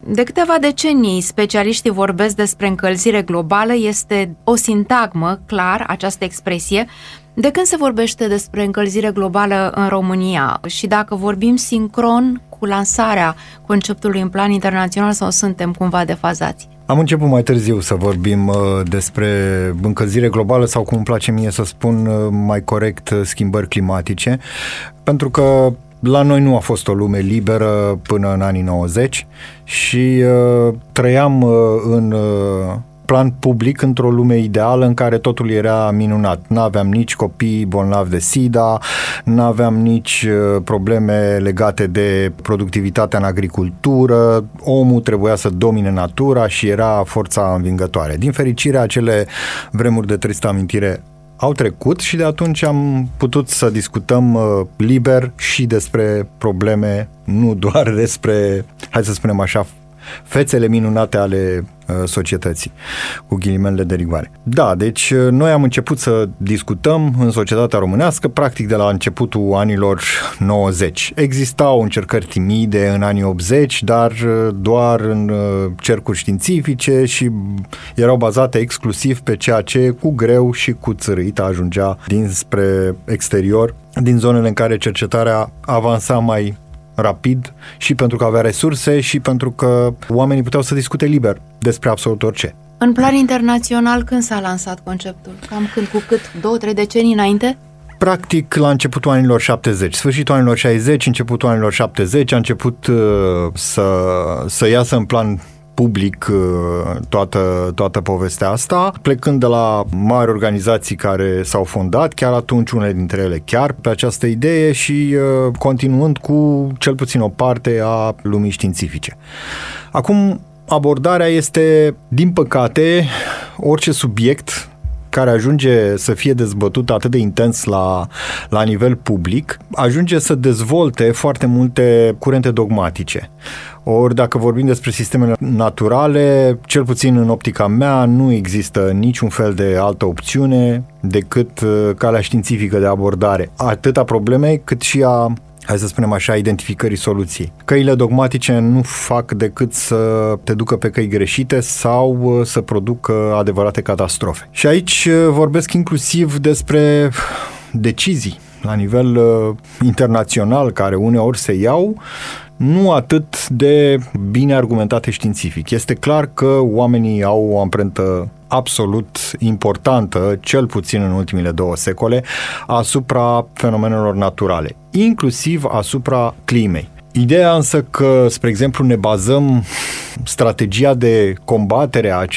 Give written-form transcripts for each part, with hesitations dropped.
De câteva decenii, specialiștii vorbesc despre încălzire globală, este o sintagmă, clar, această expresie. De când se vorbește despre încălzire globală în România? Și dacă vorbim sincron cu lansarea conceptului în plan internațional sau suntem cumva defazați? Am început mai târziu să vorbim despre încălzire globală sau, cum îmi place mie să spun mai corect, schimbări climatice, pentru că la noi nu a fost o lume liberă până în anii 90 și trăiam în plan public într-o lume ideală în care totul era minunat. N-aveam nici copii bolnavi de SIDA, n-aveam nici probleme legate de productivitatea în agricultură, omul trebuia să domine natura și era forța învingătoare. Din fericire, acele vremuri de tristă amintire au trecut și de atunci am putut să discutăm liber și despre probleme, nu doar despre, hai să spunem așa, fețele minunate ale societății, cu ghilimele de rigoare. Da, deci noi am început să discutăm în societatea românească practic de la începutul anilor 90. Existau încercări timide în anii 80, dar doar în cercuri științifice și erau bazate exclusiv pe ceea ce cu greu și cu țărâit ajungea dinspre exterior, din zonele în care cercetarea avansa mai rapid și pentru că avea resurse și pentru că oamenii puteau să discute liber despre absolut orice. În plan internațional, când s-a lansat conceptul? Cam când, cu cât? 2-3 decenii înainte? Practic la începutul anilor 70, sfârșitul anilor 60, începutul anilor 70 a început să iasă în plan public toată povestea asta, plecând de la mari organizații care s-au fondat, chiar atunci unele dintre ele chiar pe această idee și continuând cu cel puțin o parte a lumii științifice. Acum, abordarea este, din păcate, orice subiect care ajunge să fie dezbătut atât de intens la nivel public, ajunge să dezvolte foarte multe curente dogmatice. Ori dacă vorbim despre sistemele naturale, cel puțin în optica mea, nu există niciun fel de altă opțiune decât calea științifică de abordare, atât a problemei cât și a, hai să spunem așa, identificării soluției. Căile dogmatice nu fac decât să te ducă pe căi greșite sau să producă adevărate catastrofe. Și aici vorbesc inclusiv despre decizii la nivel internațional care uneori se iau, nu atât de bine argumentate științific. Este clar că oamenii au o amprentă absolut importantă, cel puțin în ultimile 2 secole, asupra fenomenelor naturale, inclusiv asupra climei. Ideea însă că, spre exemplu, ne bazăm strategia de combatere a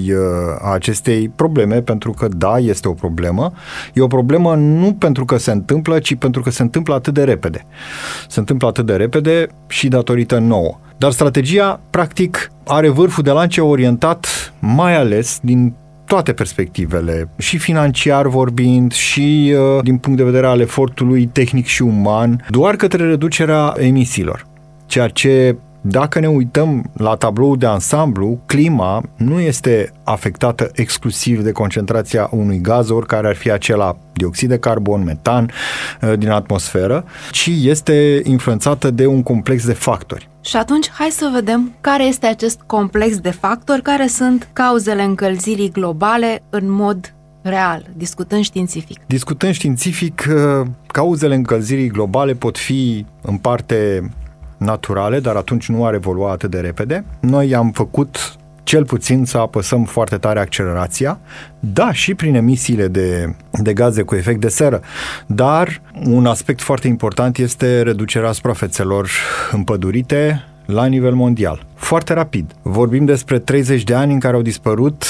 acestei probleme, pentru că da, este o problemă, e o problemă nu pentru că se întâmplă, ci pentru că se întâmplă atât de repede. Se întâmplă atât de repede și datorită nouă. Dar strategia, practic, are vârful de lance orientat mai ales din toate perspectivele, și financiar vorbind, și din punct de vedere al efortului tehnic și uman, doar către reducerea emisiilor. Ceea ce, dacă ne uităm la tabloul de ansamblu, clima nu este afectată exclusiv de concentrația unui gaz, oricare ar fi acela, dioxid de carbon, metan, din atmosferă, ci este influențată de un complex de factori. Și atunci, hai să vedem care este acest complex de factori, care sunt cauzele încălzirii globale în mod real, discutând științific. Discutând științific, cauzele încălzirii globale pot fi în parte naturale, dar atunci nu ar evolua atât de repede. Noi am făcut cel puțin să apăsăm foarte tare accelerația, da, și prin emisiile de gaze cu efect de seră, dar un aspect foarte important este reducerea suprafețelor împădurite la nivel mondial. Foarte rapid. Vorbim despre 30 de ani în care au dispărut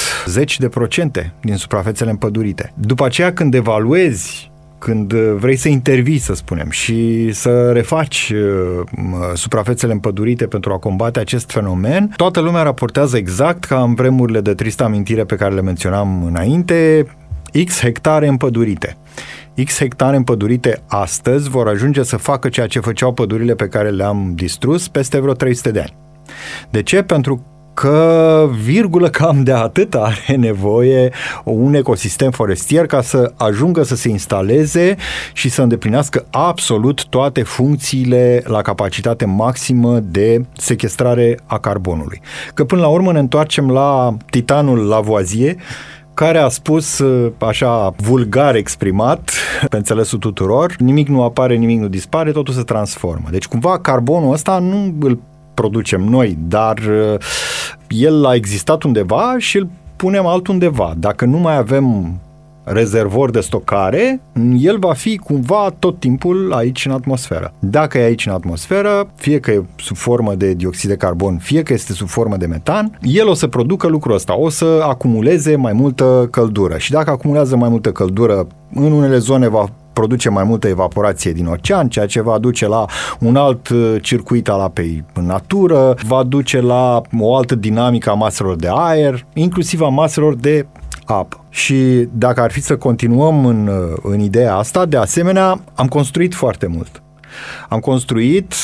10% din suprafețele împădurite. După aceea, când evaluezi, când vrei să intervii, să spunem, și să refaci suprafețele împădurite pentru a combate acest fenomen, toată lumea raportează exact ca în vremurile de tristă amintire pe care le menționam înainte, X hectare împădurite. X hectare împădurite astăzi vor ajunge să facă ceea ce făceau pădurile pe care le-am distrus peste vreo 300 de ani. De ce? Pentru că, virgulă, cam de atât are nevoie un ecosistem forestier ca să ajungă să se instaleze și să îndeplinească absolut toate funcțiile la capacitate maximă de sechestrare a carbonului. Că până la urmă ne întoarcem la titanul Lavoisier, care a spus, așa vulgar exprimat, pe înțelesul tuturor, nimic nu apare, nimic nu dispare, totul se transformă. Deci cumva carbonul ăsta nu îl producem noi, dar el a existat undeva și îl punem altundeva. Dacă nu mai avem rezervor de stocare, el va fi cumva tot timpul aici în atmosferă. Dacă e aici în atmosferă, fie că e sub formă de dioxid de carbon, fie că este sub formă de metan, el o să producă lucrul ăsta, o să acumuleze mai multă căldură. Și dacă acumulează mai multă căldură, în unele zone va produce mai multă evaporație din ocean, ceea ce va duce la un alt circuit al apei în natură, va duce la o altă dinamică a maselor de aer, inclusiv a maselor de apă. Și dacă ar fi să continuăm în ideea asta, de asemenea, am construit foarte mult. Am construit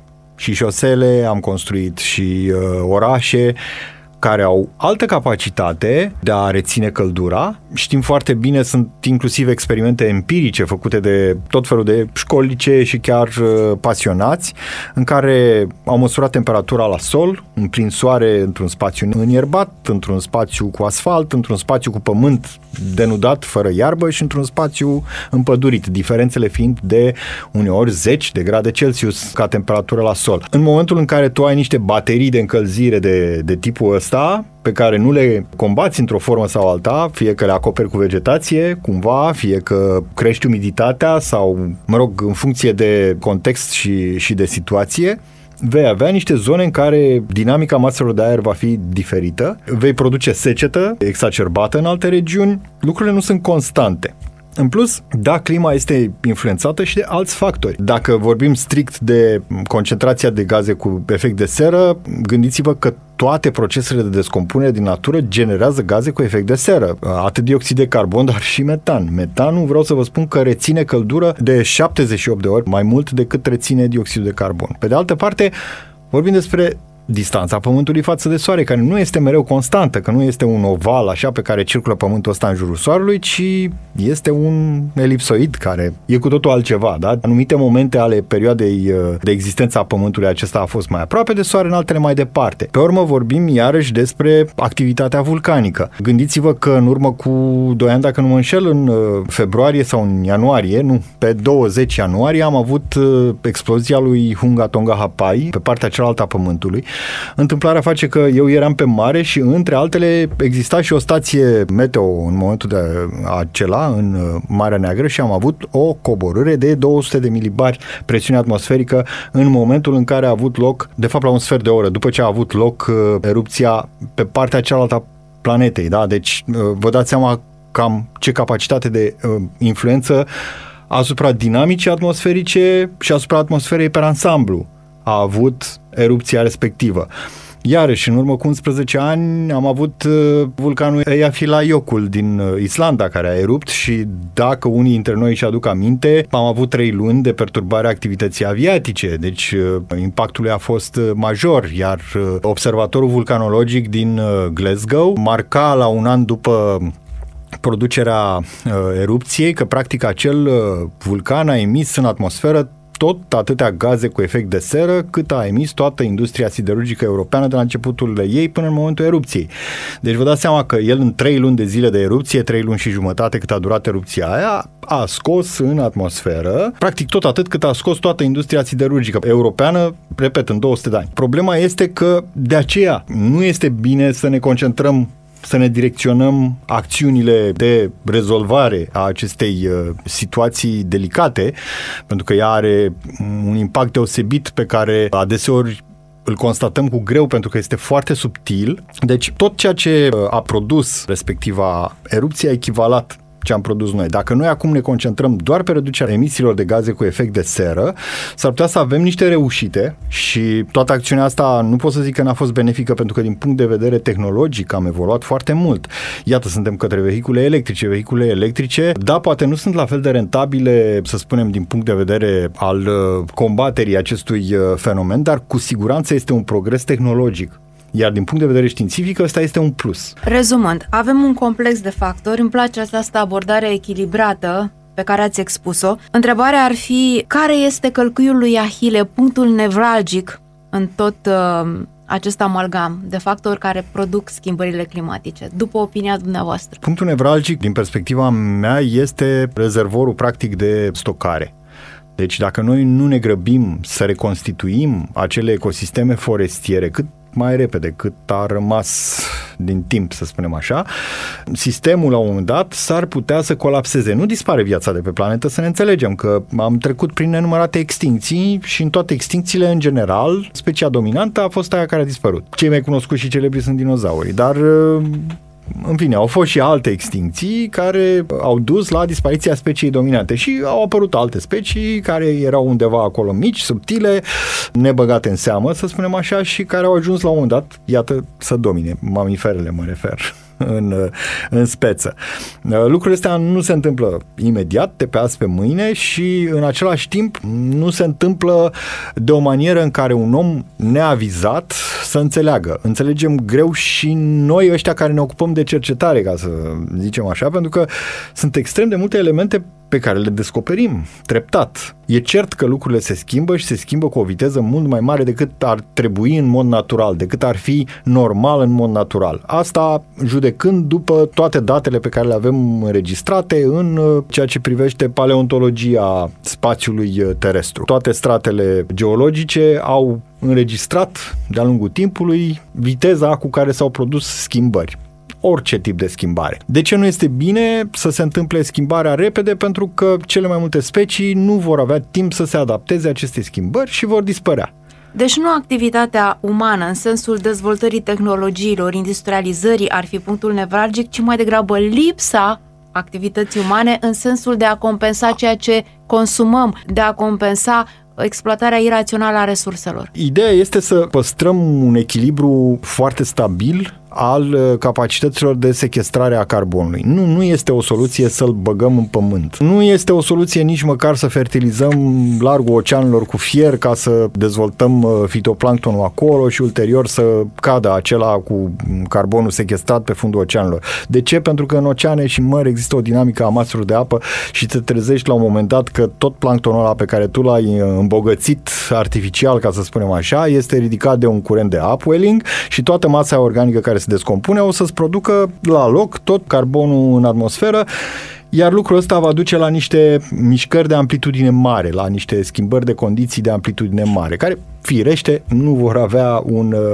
și șosele, am construit și orașe care au altă capacitate de a reține căldura. Știm foarte bine, sunt inclusiv experimente empirice făcute de tot felul de școlice și chiar pasionați, în care au măsurat temperatura la sol, în plin soare, într-un spațiu înierbat, într-un spațiu cu asfalt, într-un spațiu cu pământ denudat, fără iarbă și într-un spațiu împădurit, diferențele fiind de uneori 10 de grade Celsius ca temperatură la sol. În momentul în care tu ai niște baterii de încălzire de tipul ăsta, pe care nu le combați într-o formă sau alta, fie că le acoperi cu vegetație, cumva, fie că crești umiditatea sau, în funcție de context și de situație, vei avea niște zone în care dinamica maselor de aer va fi diferită, vei produce secetă exacerbată în alte regiuni, lucrurile nu sunt constante. În plus, da, clima este influențată și de alți factori. Dacă vorbim strict de concentrația de gaze cu efect de seră, gândiți-vă că toate procesele de descompunere din natură generează gaze cu efect de seră. Atât dioxid de carbon, dar și metan. Metanul, vreau să vă spun că reține căldură de 78 de ori mai mult decât reține dioxidul de carbon. Pe de altă parte, vorbim despre distanța Pământului față de Soare, care nu este mereu constantă, că nu este un oval așa pe care circulă Pământul ăsta în jurul Soarelui, ci este un elipsoid care e cu totul altceva, da? Anumite momente ale perioadei de existență a Pământului acesta a fost mai aproape de Soare, în altele mai departe. Pe urmă vorbim iarăși despre activitatea vulcanică. Gândiți-vă că în urmă cu 2 ani, dacă nu mă înșel, în februarie sau în ianuarie, pe 20 ianuarie am avut explozia lui Hunga Tonga Hapai pe partea cealaltă a Pământului. Întâmplarea face că eu eram pe mare și între altele exista și o stație meteo în momentul de acela în Marea Neagră și am avut o coborâre de 200 de milibari presiune atmosferică în momentul în care a avut loc, de fapt la un sfert de oră, după ce a avut loc erupția pe partea cealaltă a planetei, da? Deci vă dați seama cam ce capacitate de influență asupra dinamicii atmosferice și asupra atmosferei per ansamblu a avut erupția respectivă. Iarăși, în urmă cu 11 ani am avut vulcanul Eyjafjallajökull din Islanda care a erupt și dacă unii dintre noi își aduc aminte, am avut 3 luni de perturbare a activității aviatice, deci impactul a fost major, iar observatorul vulcanologic din Glasgow marca la un an după producerea erupției că practic acel vulcan a emis în atmosferă tot atâtea gaze cu efect de seră cât a emis toată industria siderurgică europeană de la începutul ei până în momentul erupției. Deci vă dați seama că el în 3 luni de zile de erupție, 3 luni și jumătate cât a durat erupția aia, a scos în atmosferă practic tot atât cât a scos toată industria siderurgică europeană, repet, în 200 de ani. Problema este că de aceea nu este bine să ne concentrăm, să ne direcționăm acțiunile de rezolvare a acestei situații delicate, pentru că ea are un impact deosebit pe care adeseori îl constatăm cu greu pentru că este foarte subtil. Deci tot ceea ce a produs respectiva erupție a echivalat ce am produs noi. Dacă noi acum ne concentrăm doar pe reducerea emisiilor de gaze cu efect de seră, s-ar putea să avem niște reușite și toată acțiunea asta nu pot să zic că n-a fost benefică pentru că din punct de vedere tehnologic am evoluat foarte mult. Iată, suntem către vehicule electrice. Vehicule electrice, da, poate nu sunt la fel de rentabile, să spunem, din punct de vedere al combaterii acestui fenomen, dar cu siguranță este un progres tehnologic. Iar din punct de vedere științific, ăsta este un plus. Rezumând, avem un complex de factori, îmi place această abordare echilibrată pe care ați expus-o. Întrebarea ar fi, care este călcâiul lui Ahile, punctul nevralgic în tot acest amalgam de factori care produc schimbările climatice, după opinia dumneavoastră? Punctul nevralgic, din perspectiva mea, este rezervorul practic de stocare. Deci dacă noi nu ne grăbim să reconstituim acele ecosisteme forestiere cât mai repede, cât a rămas din timp, să spunem așa, sistemul la un moment dat s-ar putea să colapseze. Nu dispare viața de pe planetă, să ne înțelegem că am trecut prin nenumărate extincții și în toate extincțiile, în general, specia dominantă a fost aia care a dispărut. Cei mai cunoscuți și celebri sunt dinozaurii, dar în fine, au fost și alte extincții care au dus la dispariția speciei dominante și au apărut alte specii care erau undeva acolo mici, subtile, nebăgate în seamă, să spunem așa, și care au ajuns la un moment dat, iată, să domine. Mamiferele mă refer. În speță. Lucrurile astea nu se întâmplă imediat, de pe azi pe mâine, și în același timp nu se întâmplă de o manieră în care un om neavizat să înțeleagă. Înțelegem greu și noi ăștia care ne ocupăm de cercetare, ca să zicem așa, pentru că sunt extrem de multe elemente pe care le descoperim treptat. E cert că lucrurile se schimbă și se schimbă cu o viteză mult mai mare decât ar trebui în mod natural, decât ar fi normal în mod natural. Asta judecând după toate datele pe care le avem înregistrate în ceea ce privește paleontologia spațiului terestru. Toate stratele geologice au înregistrat de-a lungul timpului viteza cu care s-au produs schimbări. Orice tip de schimbare. De ce nu este bine să se întâmple schimbarea repede? Pentru că cele mai multe specii nu vor avea timp să se adapteze acestei schimbări și vor dispărea. Deci nu activitatea umană în sensul dezvoltării tehnologiilor, industrializării ar fi punctul nevralgic, ci mai degrabă lipsa activității umane în sensul de a compensa ceea ce consumăm, de a compensa exploatarea irațională a resurselor. Ideea este să păstrăm un echilibru foarte stabil al capacităților de sechestrare a carbonului. Nu este o soluție să-l băgăm în pământ. Nu este o soluție nici măcar să fertilizăm largul oceanelor cu fier ca să dezvoltăm fitoplanctonul acolo și ulterior să cadă acela cu carbonul sequestrat pe fundul oceanelor. De ce? Pentru că în oceane și în mări există o dinamică a masurilor de apă și te trezești la un moment dat că tot planctonul ăla pe care tu l-ai îmbogățit artificial, ca să spunem așa, este ridicat de un curent de upwelling și toată masa organică care se descompune o să-ți producă la loc tot carbonul în atmosferă, iar lucrul ăsta va duce la niște mișcări de amplitudine mare, la niște schimbări de condiții de amplitudine mare, care firește nu vor avea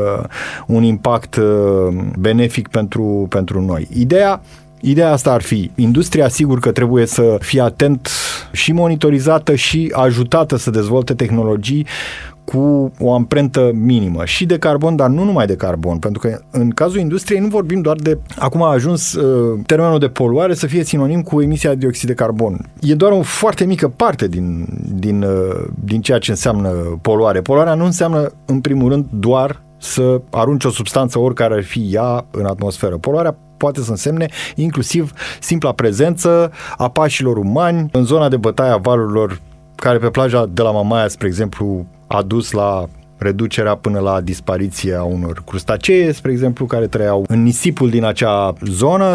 un impact benefic pentru noi. Ideea asta ar fi, industria sigur că trebuie să fie atent și monitorizată și ajutată să dezvolte tehnologii cu o amprentă minimă și de carbon, dar nu numai de carbon, pentru că în cazul industriei nu vorbim doar de... Acum a ajuns termenul de poluare să fie sinonim cu emisia de dioxid de carbon. E doar o foarte mică parte din ceea ce înseamnă poluare. Poluarea nu înseamnă, în primul rând, doar să arunci o substanță oricare ar fi ea în atmosferă. Poluarea poate să însemne inclusiv simpla prezență a pașilor umani în zona de bătaie a valurilor, care pe plaja de la Mamaia, spre exemplu, a dus la reducerea până la dispariția unor crustacee, spre exemplu, care trăiau în nisipul din acea zonă.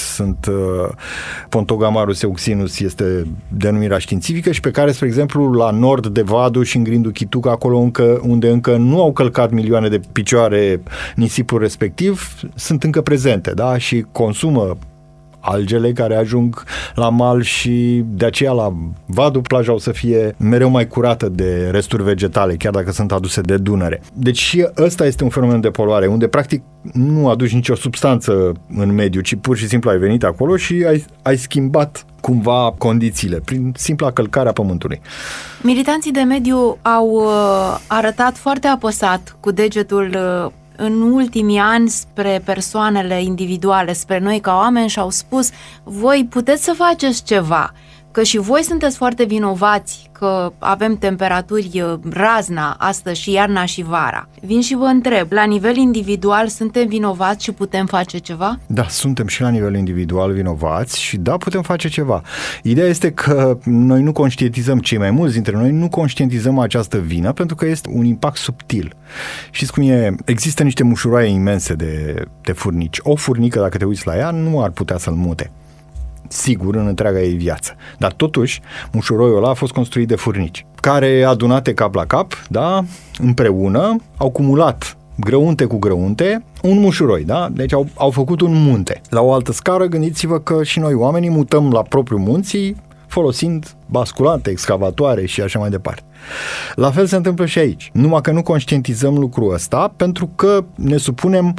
Pontogamarus euxinus este denumirea științifică și pe care, spre exemplu, la nord de Vadu și în grindul Chituca, acolo unde încă nu au călcat milioane de picioare nisipul respectiv, sunt încă prezente, da? Și consumă algele care ajung la mal și de aceea la Vadu plaja o să fie mereu mai curată de resturi vegetale, chiar dacă sunt aduse de Dunăre. Deci și ăsta este un fenomen de poluare, unde practic nu aduci nicio substanță în mediu, ci pur și simplu ai venit acolo și ai schimbat cumva condițiile prin simpla călcare a pământului. Militanții de mediu au arătat foarte apăsat cu degetul în ultimii ani spre persoanele individuale, spre noi ca oameni și au spus: voi puteți să faceți ceva. că și voi sunteți foarte vinovați că avem temperaturi razna astăzi și iarna și vara. Vin și vă întreb, la nivel individual suntem vinovați și putem face ceva? Da, suntem și la nivel individual vinovați și da, putem face ceva. Ideea este că noi nu conștientizăm, cei mai mulți dintre noi nu conștientizăm această vină pentru că este un impact subtil. Știți cum e? Există niște mușuroaie imense de furnici. O furnică, dacă te uiți la ea, nu ar putea să-l mute. Sigur, în întreaga ei viață. Dar totuși, mușuroiul ăla a fost construit de furnici, care, adunate cap la cap, da, împreună, au cumulat grăunte cu grăunte, un mușuroi, da? Deci au făcut un munte. La o altă scară, gândiți-vă că și noi oamenii mutăm la propriul munții, folosind basculante, excavatoare și așa mai departe. La fel se întâmplă și aici. Numai că nu conștientizăm lucrul ăsta, pentru că ne supunem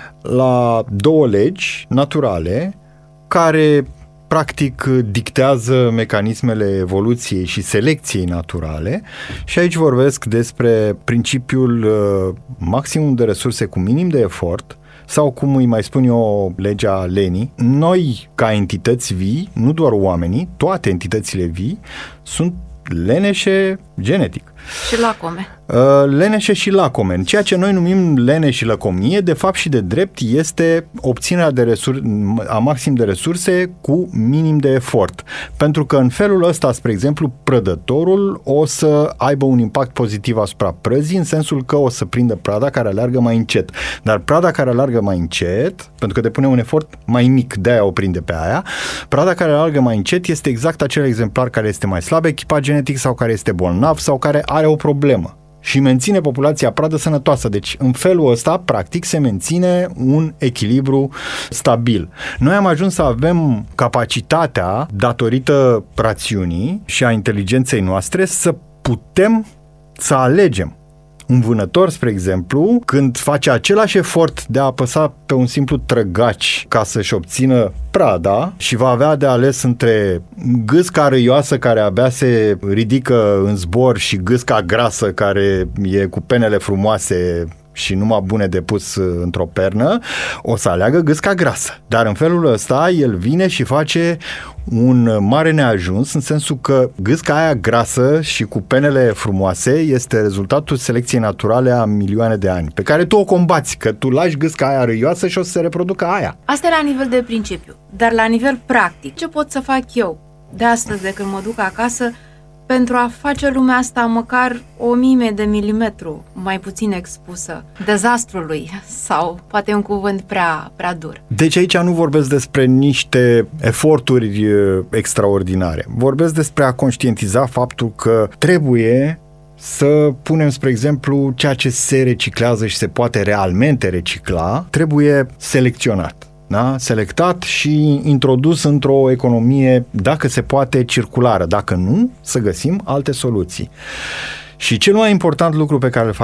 la două legi naturale care practic dictează mecanismele evoluției și selecției naturale și aici vorbesc despre principiul maximum de resurse cu minim de efort sau, cum îi mai spun eu, legea Lenii. Noi, ca entități vii, nu doar oamenii, toate entitățile vii sunt leneșe genetic. Și lacome. Leneșe și lacome. Ceea ce noi numim lene și lăcomie, de fapt și de drept, este obținerea a maxim de resurse cu minim de efort. Pentru că în felul ăsta, spre exemplu, prădătorul o să aibă un impact pozitiv asupra prăzii, în sensul că o să prindă prada care aleargă mai încet. Dar prada care aleargă mai încet, pentru că depune un efort mai mic, de-aia o prinde pe aia, prada care aleargă mai încet este exact acel exemplar care este mai slab echipat genetic sau care este bolnav sau care are o problemă și menține populația pradă sănătoasă. Deci, în felul ăsta, practic, se menține un echilibru stabil. Noi am ajuns să avem capacitatea, datorită rațiunii și a inteligenței noastre, să putem să alegem. Un vânător, spre exemplu, când face același efort de a apăsa pe un simplu trăgaci ca să-și obțină prada și va avea de ales între gâsca râioasă care abia se ridică în zbor și gâsca grasă care e cu penele frumoase și numai bune de pus într-o pernă, o să aleagă gâsca grasă. Dar în felul ăsta el vine și face un mare neajuns, în sensul că gâsca aia grasă și cu penele frumoase este rezultatul selecției naturale a milioane de ani, pe care tu o combați, că tu lași gâsca aia râioasă și o să se reproducă aia. Asta e la nivel de principiu, dar la nivel practic, ce pot să fac eu de astăzi de când mă duc acasă pentru a face lumea asta măcar 1000 de milimetru mai puțin expusă dezastrului, sau poate un cuvânt prea dur. Deci aici nu vorbesc despre niște eforturi extraordinare. Vorbesc despre a conștientiza faptul că trebuie să punem, spre exemplu, ceea ce se reciclează și se poate realmente recicla, trebuie selecționat. Da? Selectat și introdus într-o economie, dacă se poate, circulară. Dacă nu, să găsim alte soluții. Și cel mai important lucru pe care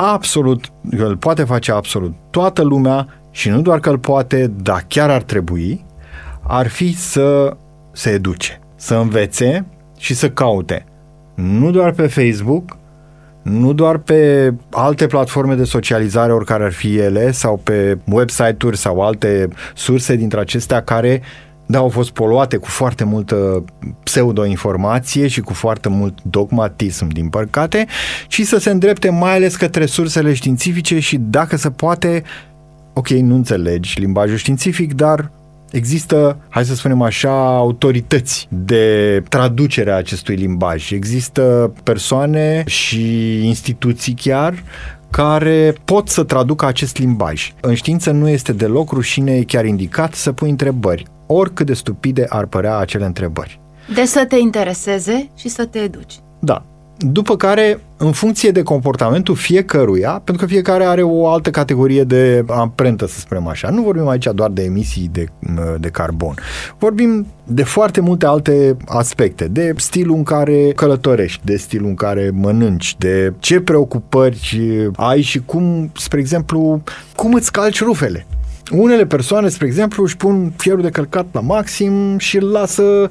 îl poate face absolut toată lumea, și nu doar că îl poate, dar chiar ar trebui, ar fi să se educe, să învețe și să caute. Nu doar pe Facebook, nu doar pe alte platforme de socializare, oricare ar fi ele, sau pe website-uri sau alte surse dintre acestea care, da, au fost poluate cu foarte multă pseudo-informație și cu foarte mult dogmatism, din păcate, ci să se îndrepte mai ales către sursele științifice și, dacă se poate, ok, nu înțelegi limbajul științific, dar există, hai să spunem așa, autorități de traducere a acestui limbaj. Există persoane și instituții chiar care pot să traducă acest limbaj. În știință nu este deloc rușine, e chiar indicat să pui întrebări, oricât de stupide ar părea acele întrebări. De să te intereseze și să te educi. Da. După care, în funcție de comportamentul fiecăruia, pentru că fiecare are o altă categorie de amprentă, să spunem așa. Nu vorbim aici doar de emisii de carbon. Vorbim de foarte multe alte aspecte, de stilul în care călătorești, de stilul în care mănânci, de ce preocupări ai și cum, spre exemplu, cum îți calci rufele. Unele persoane, spre exemplu, își pun fierul de călcat la maxim și îl lasă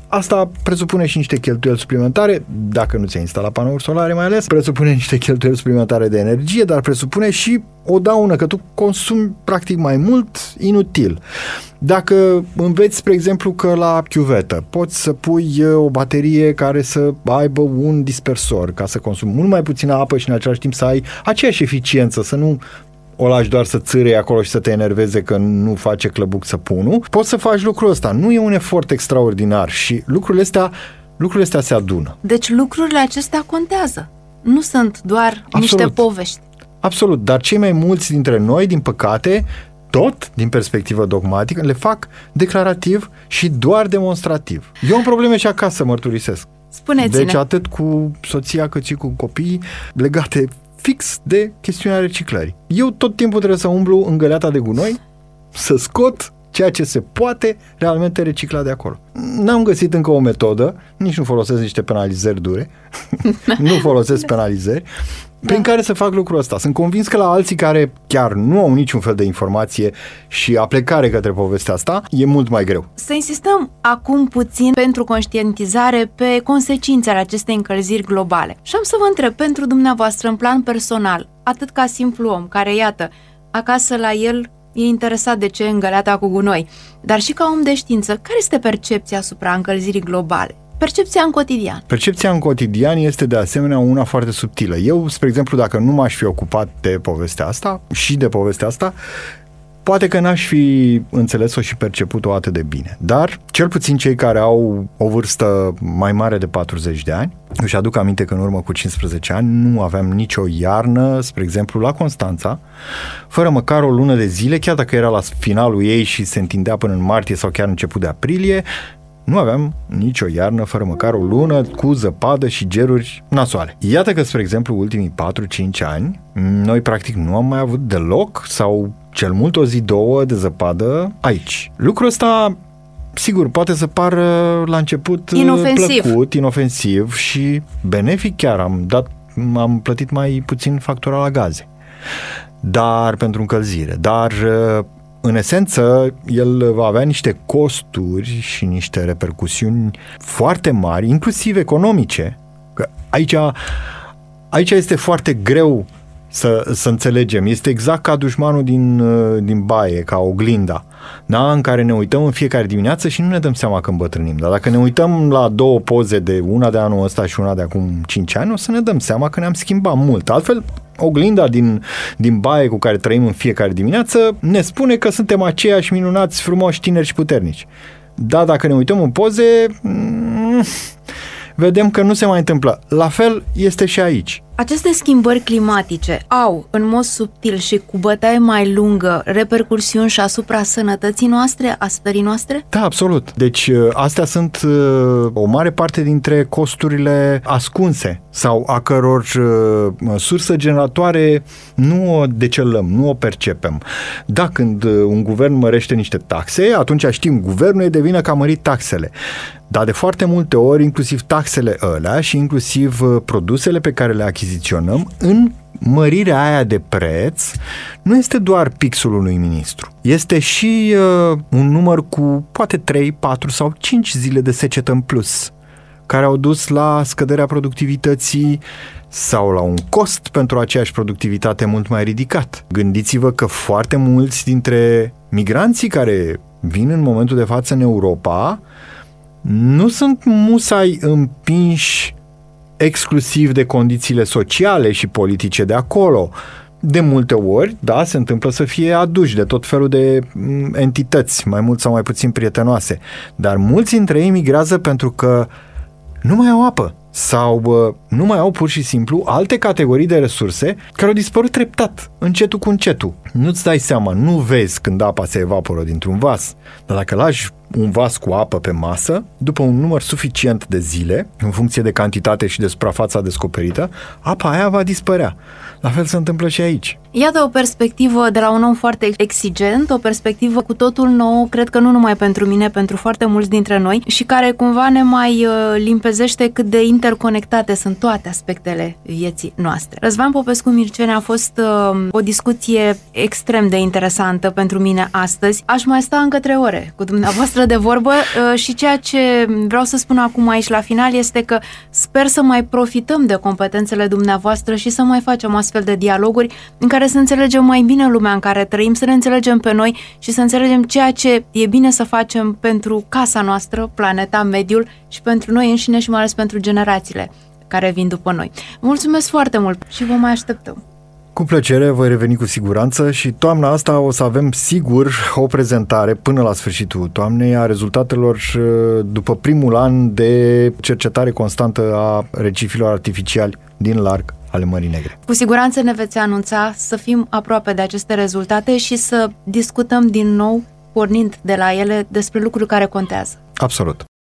Asta presupune și niște cheltuieli suplimentare, dacă nu ți-ai instalat panouri solare mai ales, presupune niște cheltuieli suplimentare de energie, dar presupune și o daună, că tu consumi practic mai mult inutil. Dacă înveți, spre exemplu, că la chiuvetă poți să pui o baterie care să aibă un dispersor, ca să consumi mult mai puțină apă și în același timp să ai aceeași eficiență, să nu o lași doar să țâre acolo și să te enerveze că nu face clăbuc săpunul, poți să faci lucrul ăsta. Nu e un efort extraordinar și lucrurile astea se adună. Deci lucrurile acestea contează. Nu sunt doar niște povești. Absolut, dar cei mai mulți dintre noi, din păcate, tot din perspectivă dogmatică, le fac declarativ și doar demonstrativ. Eu am probleme și acasă, mărturisesc. Spuneți-ne. Deci atât cu soția cât și cu copiii legate fix de chestiunea reciclării. Eu tot timpul trebuie să umblu în găleata de gunoi, să scot ceea ce se poate realmente recicla de acolo. N-am găsit încă o metodă, nici nu folosesc niște penalizări dure, nu folosesc penalizări, prin care să fac lucrul ăsta. Sunt convins că la alții care chiar nu au niciun fel de informație și aplecare către povestea asta, e mult mai greu. Să insistăm acum puțin pentru conștientizare pe consecințele acestei încălziri globale. Și am să vă întreb, pentru dumneavoastră, în plan personal, atât ca simplu om, care, iată, acasă la el e interesat de ce e îngăleata cu gunoi, dar și ca om de știință, care este percepția asupra încălzirii globale? Percepția în cotidian. Percepția în cotidian este de asemenea una foarte subtilă. Eu, spre exemplu, dacă nu m-aș fi ocupat de povestea asta, poate că n-aș fi înțeles-o și perceput-o atât de bine. Dar, cel puțin cei care au o vârstă mai mare de 40 de ani, își aduc aminte că în urmă cu 15 ani nu aveam nicio iarnă, spre exemplu, la Constanța, fără măcar o lună de zile, chiar dacă era la finalul ei și se întindea până în martie sau chiar început de aprilie, nu aveam nicio iarnă fără măcar o lună cu zăpadă și geruri nasoale. Iată că, spre exemplu, ultimii 4-5 ani, noi practic nu am mai avut deloc sau cel mult o zi, două de zăpadă aici. Lucrul ăsta, sigur, poate să pară la început plăcut, inofensiv și benefic chiar. Am plătit mai puțin factura la gaze. Dar pentru încălzire. Dar în esență, el va avea niște costuri și niște repercusiuni foarte mari, inclusiv economice. Că aici este foarte greu să înțelegem. Este exact ca dușmanul din baie, ca oglinda, da? În care ne uităm în fiecare dimineață și nu ne dăm seama că îmbătrânim. Dar dacă ne uităm la două poze, de una de anul ăsta și una de acum 5 ani, o să ne dăm seama că ne-am schimbat mult. Altfel, oglinda din baie cu care trăim în fiecare dimineață ne spune că suntem aceiași minunați, frumoși, tineri și puternici. Dar dacă ne uităm în poze, vedem că nu se mai întâmplă. La fel este și aici. Aceste schimbări climatice au, în mod subtil și cu bătaie mai lungă, repercursiuni și asupra sănătății noastre, a stării noastre? Da, absolut. Deci astea sunt o mare parte dintre costurile ascunse sau a căror sursă generatoare nu o decelăm, nu o percepem. Da, când un guvern mărește niște taxe, atunci știm, guvernul e de vină că a mărit taxele. Dar de foarte multe ori, inclusiv taxele ălea și inclusiv produsele pe care le achiziționăm, în mărirea aia de preț, nu este doar pixul unui ministru. Este și un număr cu poate 3, 4 sau 5 zile de secetă în plus, care au dus la scăderea productivității sau la un cost pentru aceeași productivitate mult mai ridicat. Gândiți-vă că foarte mulți dintre migranții care vin în momentul de față în Europa nu sunt musai împinși exclusiv de condițiile sociale și politice de acolo. De multe ori, da, se întâmplă să fie aduși de tot felul de entități, mai mult sau mai puțin prietenoase. Dar mulți dintre ei migrează pentru că nu mai au apă sau nu mai au pur și simplu alte categorii de resurse care au dispărut treptat, încetul cu încetul. Nu-ți dai seama, nu vezi când apa se evaporă dintr-un vas, dar dacă lași un vas cu apă pe masă, după un număr suficient de zile, în funcție de cantitate și de suprafața descoperită, apa aia va dispărea. La fel se întâmplă și aici. Iată o perspectivă de la un om foarte exigent, o perspectivă cu totul nouă, cred că nu numai pentru mine, pentru foarte mulți dintre noi, și care cumva ne mai limpezește cât de interconectate sunt toate aspectele vieții noastre. Răzvan Popescu-Mircea a fost o discuție extrem de interesantă pentru mine astăzi. Aș mai sta încă 3 ore cu dumneavoastră de vorbă și ceea ce vreau să spun acum aici la final este că sper să mai profităm de competențele dumneavoastră și să mai facem astfel de dialoguri în care să înțelegem mai bine lumea în care trăim, să ne înțelegem pe noi și să înțelegem ceea ce e bine să facem pentru casa noastră, planeta, mediul și pentru noi înșine și mai ales pentru generațiile care vin după noi. Mulțumesc foarte mult și vă mai așteptăm. Cu plăcere, voi reveni cu siguranță și toamna asta o să avem sigur o prezentare până la sfârșitul toamnei a rezultatelor după primul an de cercetare constantă a recifilor artificiali din larg ale Mării Negre. Cu siguranță ne veți anunța, să fim aproape de aceste rezultate și să discutăm din nou, pornind de la ele, despre lucruri care contează. Absolut.